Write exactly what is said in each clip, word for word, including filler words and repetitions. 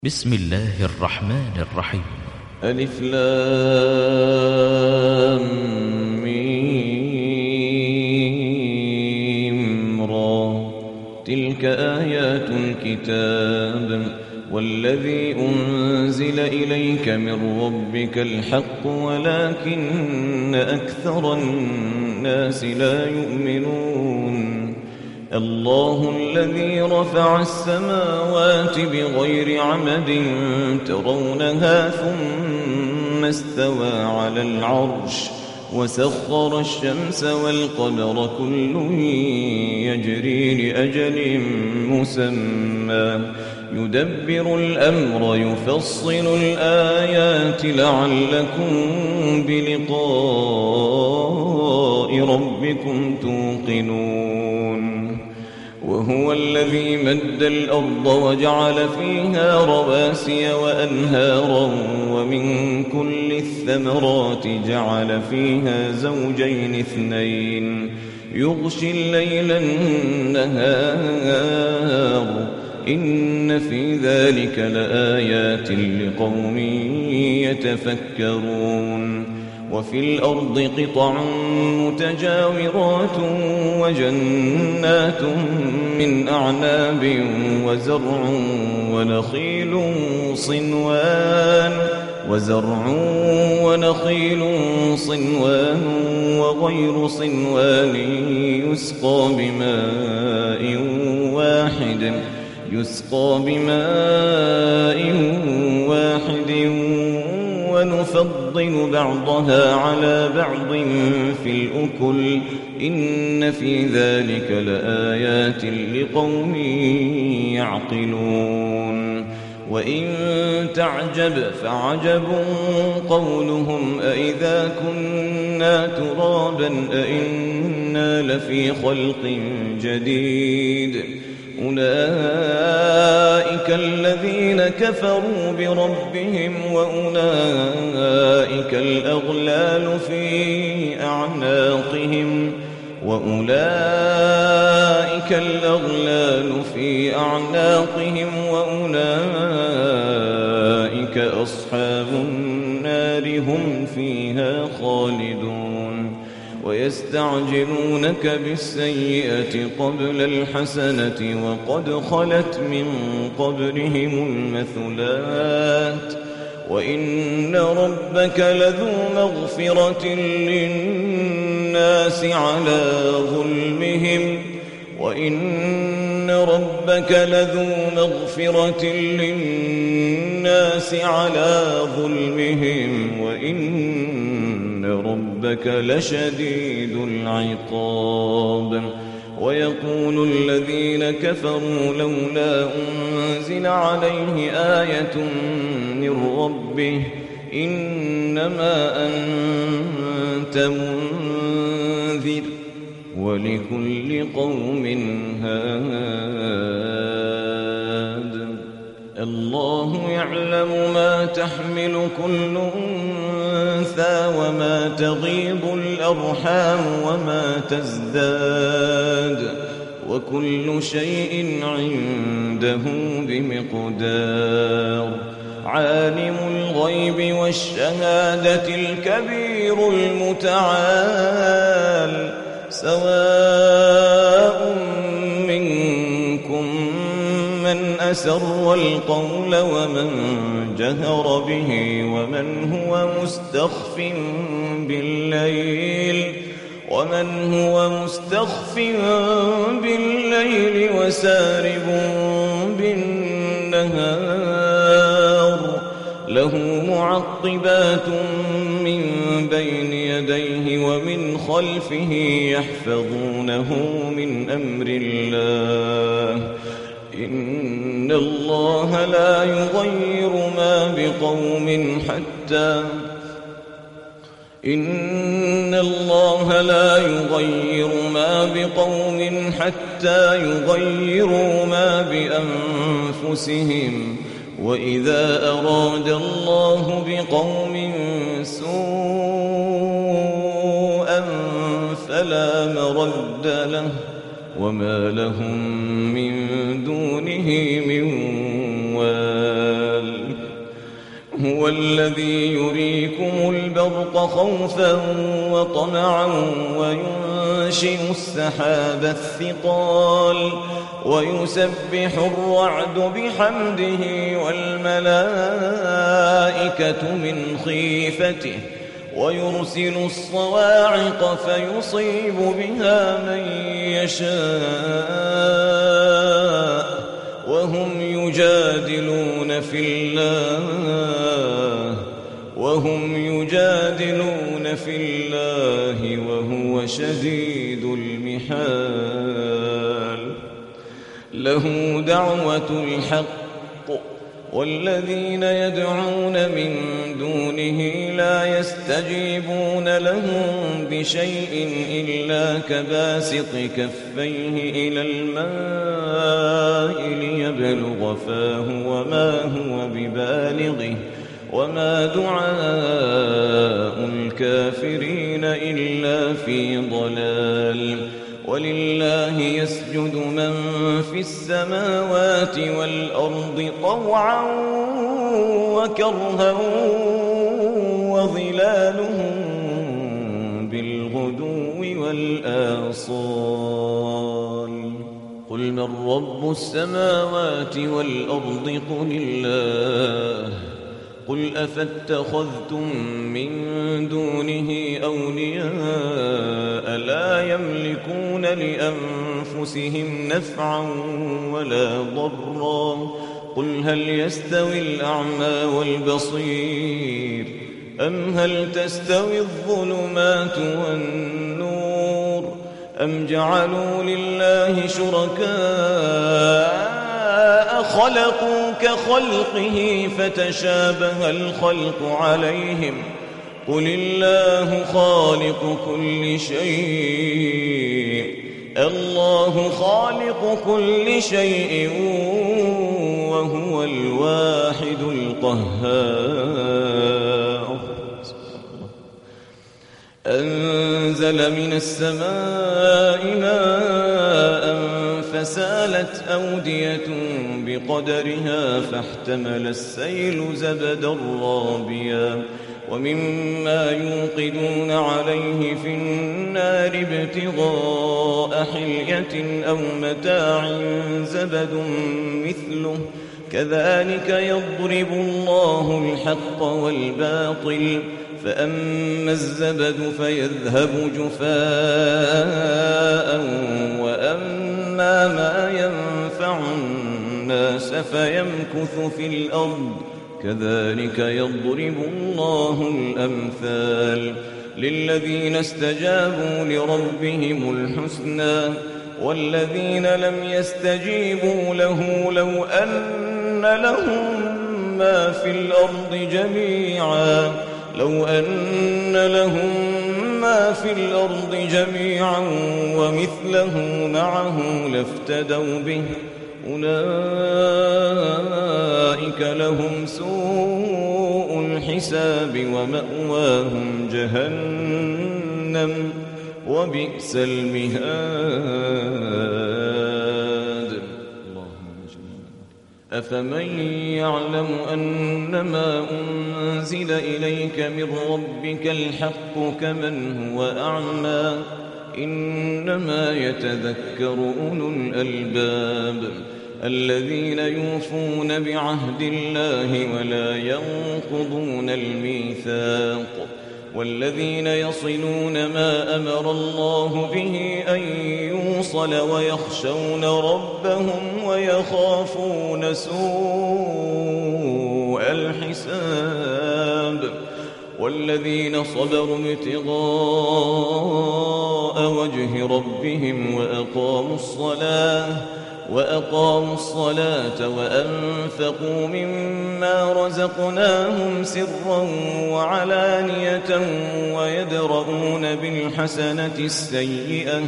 بسم الله الرحمن الرحيم. ألف لام ميم را. تلك آيات الكتاب والذي أنزل إليك من ربك الحق ولكن أكثر الناس لا يؤمنون. الله الذي رفع السماوات بغير عمد ترونها ثم استوى على العرش وسخر الشمس والقمر كل يجري لأجل مسمى يدبر الأمر يفصل الآيات لعلكم بلقاء ربكم توقنون. وهو الذي مد الأرض وجعل فيها رواسي وأنهارا ومن كل الثمرات جعل فيها زوجين اثنين يغشي الليل النهار إن في ذلك لآيات لقوم يتفكرون. وفي الأرض قطع متجاورات وجنات من أعناب وزرع ونخيل صنوان وزرع ونخيل صنوان وغير صنوان يسقى بماء واحد يسقى بماء واحد ونفضل بعضها على بعض في الأكل إن في ذلك لآيات لقوم يعقلون. وإن تعجب فعجب قولهم أإذا كنا ترابا أإنا لفي خلق جديد أولئك الذين كفروا بربهم وأولئك الأغلال في أعناقهم وأولئك الأغلال في أعناقهم وأولئك أصحاب النار هم فيها خالدون. ويستعجلونك بالسيئة قبل الحسنة وقد خلت من قبلهم المثلات وإن ربك لذو مغفرة للناس على ظلمهم وإن ربك لذو مغفرة للناس على ظلمهم وإن ربك لشديد العقاب. ويقول الذين كفروا لولا أنزل عليه آية من ربه إنما أنت منذر ولكل قوم هاد. الله يعلم ما تحمل كل أنثى وما تغيض الأرحام وما تزداد وكل شيء عنده بمقدار. عالم الغيب والشهادة الكبير المتعال سواء منكم من أسر القول ومن جهر به ومن هو مستخف بالليل ومن هو مستخف بالليل وسارب بالنهار له معقبات من بين يديه ومن خلفه يحفظونه من أمر الله إن الله لا يغير ما بقوم حتى إن الله لا يغير ما بقوم حتى يغيروا ما بأنفسهم وإذا أراد الله بقوم سوءا فلا مرد له وما لهم من دونه من وال هو الذي يريكم البرق خوفا وطمعا وينشئ السحاب الثقال ويسبح الرعد بحمده والملائكة من خيفته ويرسل الصواعق فيصيب بها من يشاء وهم يجادلون في الله وهم يجادلون في الله وهو شديد المحال له دعوة الحق والذين يدعون من دونه لا يستجيبون لهم بشيء إلا كباسط كفيه إلى الماء ليبلغ فاه وما هو ببالغه وما دعاء الكافرين إلا في ضلال ولله يسجد من في السماوات والأرض طوعا وكرها وظلالهم بالغدو والآصال قل من رب السماوات والأرض قل الله قل أفاتخذتم من دونه أولياء لا يملكون لأنفسهم نفعا ولا ضرا قل هل يستوي الأعمى والبصير أم هل تستوي الظلمات والنور أم جعلوا لله شركاء خلقوا كخلقه فتشابه الخلق عليهم قل الله خالق كل شيء الله خالق كل شيء وهو الواحد القهار أنزل من السماء ماء فسالت أودية بقدرها فاحتمل السيل زبدا رابيا ومما يوقدون عليه في النار ابتغاء حلية أو متاع زبد مثله كذلك يضرب الله الحق والباطل فأما الزبد فيذهب جفاء وأما ما ينفع الناس فيمكث في الأرض كذلك يضرب الله الأمثال للذين استجابوا لربهم الحسنى والذين لم يستجيبوا له لو أن لهم ما في الأرض جميعا لو أن لهم ما في الأرض جميعا ومثله معه لافتدوا به أولئك لهم سوء الحساب ومأواهم جهنم وبئس المهاد أفمن يعلم أنما أنزل إليك من ربك الحق كمن هو أعمى إنما يتذكر أولو الألباب الذين يوفون بعهد الله ولا ينقضون الميثاق والذين يصلون ما أمر الله به أن يوصل ويخشون ربهم ويخافون سوء الحساب والذين صبروا ابتغاء وجه ربهم وأقاموا الصلاة وأقاموا الصلاة وأنفقوا مما رزقناهم سرا وعلانية ويدرؤون بالحسنة السيئة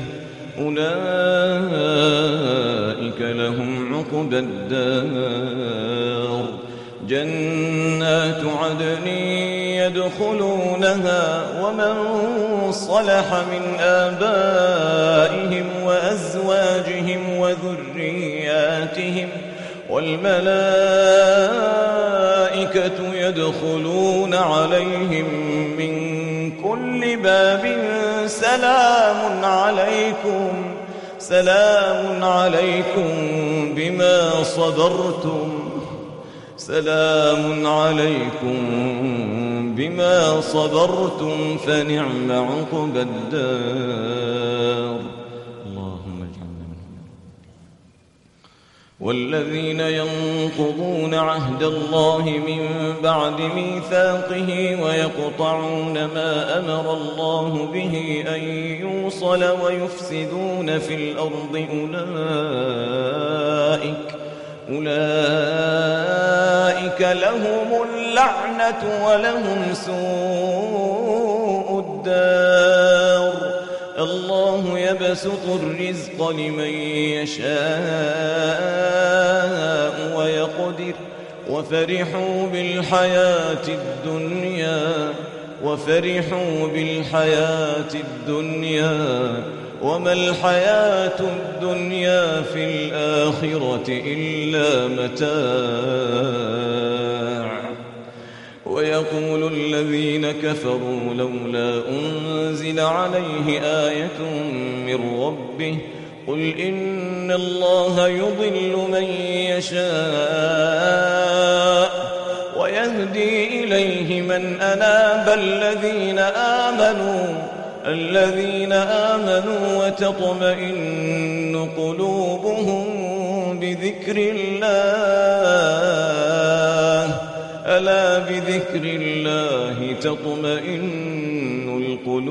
أولئك لهم عقبى الدار جنات عدن يدخلونها ومن صلح من آبائهم وأزواجهم وذرياتهم والملائكة والملائكة يدخلون عليهم من كل باب سلام عليكم سلام عليكم بما صبرتم سلام عليكم بما صبرتم فنعم عقبى الدار. اللهم اجعلنا منهم. والذين ينقضون عهد الله من بعد ميثاقه ويقطعون ما أمر الله به أن يوصل ويفسدون في الأرض أولئك أولئك لهم اللعنة ولهم سوء الدار. الله يبسط الرزق لمن يشاء ويقدر وفرحوا بالحياة الدنيا وفرحوا بالحياة الدنيا وما الحياة الدنيا في الآخرة إلا متاع. ويقول الذين كفروا لولا أنزل عليه آية من ربه قل إن الله يضل من يشاء ويهدي إليه من أناب الذين آمنوا الذين آمنوا وتطمئن قلوبهم بذكر الله ألا بذكر الله تطمئن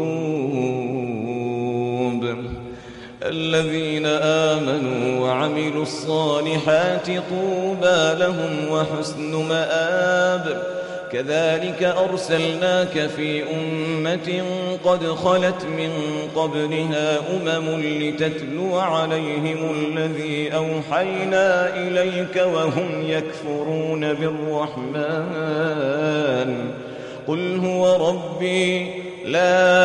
القلوب. الذين آمنوا وعملوا الصالحات طوبى لهم وحسن مآب. كذلك أرسلناك في أمة قد خلت من قبلها أمم لتتلو عليهم الذي أوحينا إليك وهم يكفرون بالرحمن قل هو ربي لا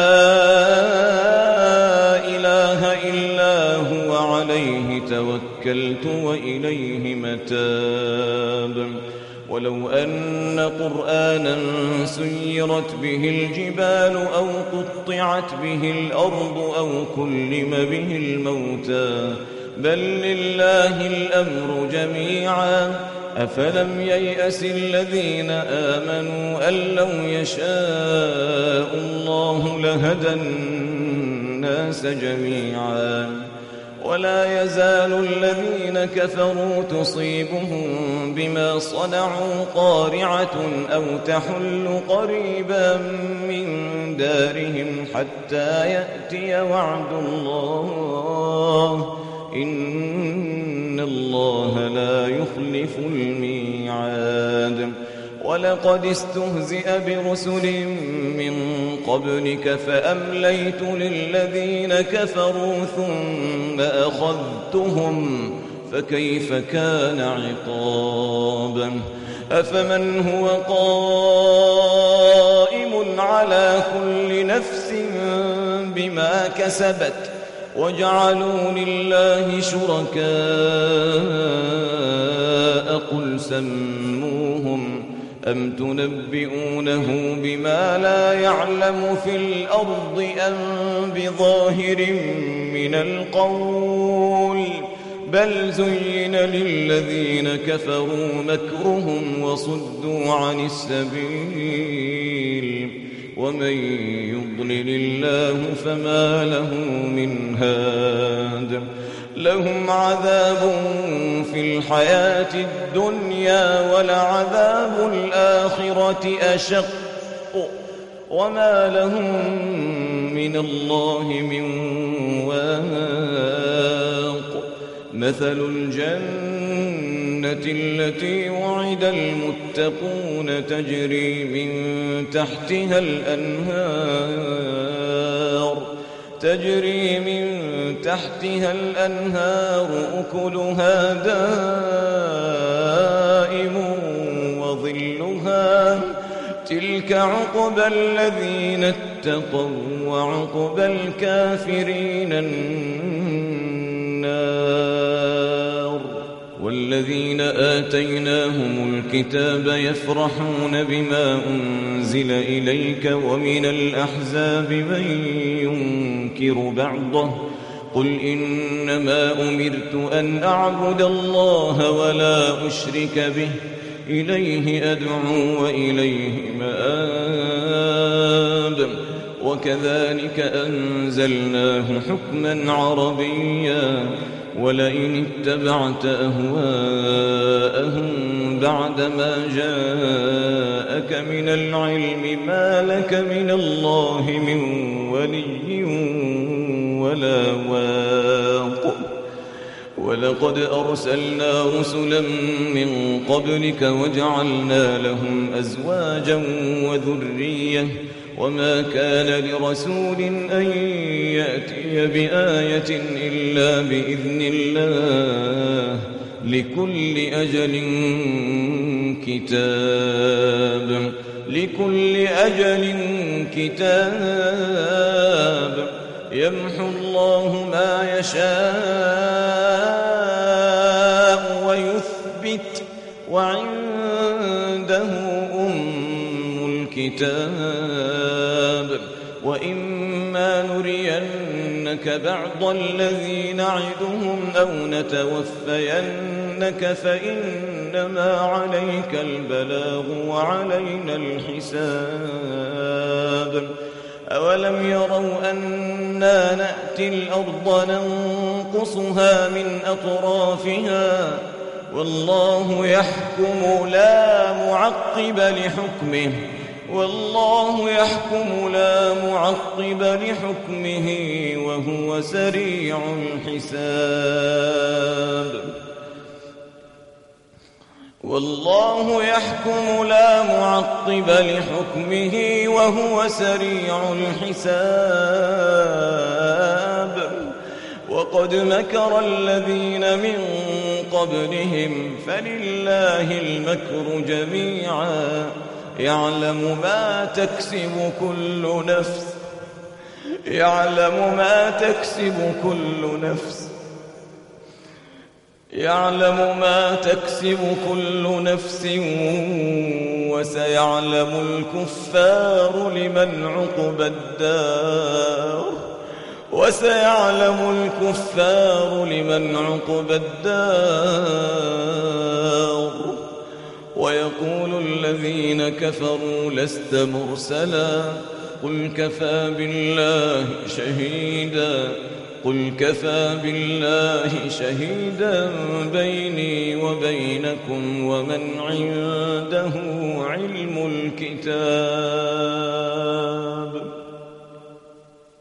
إله إلا هو عليه توكلت وإليه متاب. ولو أن قرآنا سيرت به الجبال أو قطعت به الأرض أو كلم به الموتى بل لله الأمر جميعا أفلم ييأس الذين آمنوا أن لو يشاء الله لهدى الناس جميعا. ولا يزال الذين كفروا تصيبهم بما صنعوا قارعة أو تحل قريبا من دارهم حتى يأتي وعد الله إن الله لا يخلف الميعاد. ولقد استهزئ برسل من قبلك فأمليت للذين كفروا ثم أخذتهم فكيف كان عقاب. أفمن هو قائم على كل نفس بما كسبت وجعلوا لله شركاء قل سموهم أم تنبئونه بما لا يعلم في الأرض أم بظاهر من القول بل زين للذين كفروا مكرهم وصدوا عن السبيل ومن يضلل الله فما له من هاد. لهم عذاب في الحياة الدنيا ولعذاب الآخرة أشق وما لهم من الله من واق. مثل الجنة التي وعد المتقون تجري من تحتها الأنهار تجري من تحتها الأنهار أكلها دائم وظلها تلك عقبى الذين اتقوا وعقبى الكافرين النار. والذين آتيناهم الكتاب يفرحون بما أنزل إليك ومن الأحزاب من ينكر بعضه قل إنما أمرت أن أعبد الله ولا أشرك به إليه أدعو وإليه مآب وكذلك أنزلناه حكما عربيا ولئن اتبعت أهواءهم بعدما جاءك من العلم ما لك من الله من ولي ولا واق ولقد أرسلنا رسلا من قبلك وجعلنا لهم أزواجا وذرية وما كان لرسول أن يأتي بآية إلا بإذن الله لكل أجل كتاب لكل أجل كتاب يمحو الله ما يشاء ويثبت وعنده أم الكتاب وإما نرينك بعض الذي نعدهم أو نتوفينك فإنما عليك البلاغ وعلينا الحساب أولم يروا أنا نأتي الأرض ننقصها من أطرافها والله يحكم لا معقب لحكمه والله يحكم لا معقب لحكمه وهو سريع الحساب والله يحكم لا معقب لحكمه وهو سريع الحساب وقد مكر الذين من قبلهم فلله المكر جميعا يعلم ما تكسب كل نفس يعلم ما تكسب كل نفس يعلم ما تكسب كل نفس وسيعلم الكفار لمن عقبى الدار وسيعلم الكفار لمن عقبى الدار ويقول الذين كفروا لست مرسلا قل كفى بالله شهيدا قل كفى بالله شهيدا بيني وبينكم ومن عنده علم الكتاب